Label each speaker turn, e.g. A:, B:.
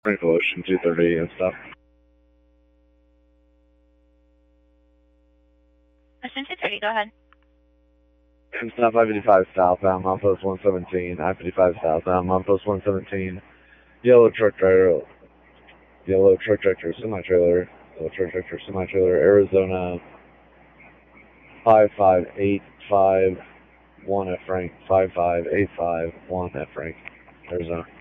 A: Frank Ocean 230 and stuff.
B: Ocean 230, go ahead.
A: And stuff I-55 southbound, on post 117. I-55 southbound, on post 117. Yellow truck driver, semi-trailer, Arizona 55851 F Frank, 55851 F Frank, Arizona.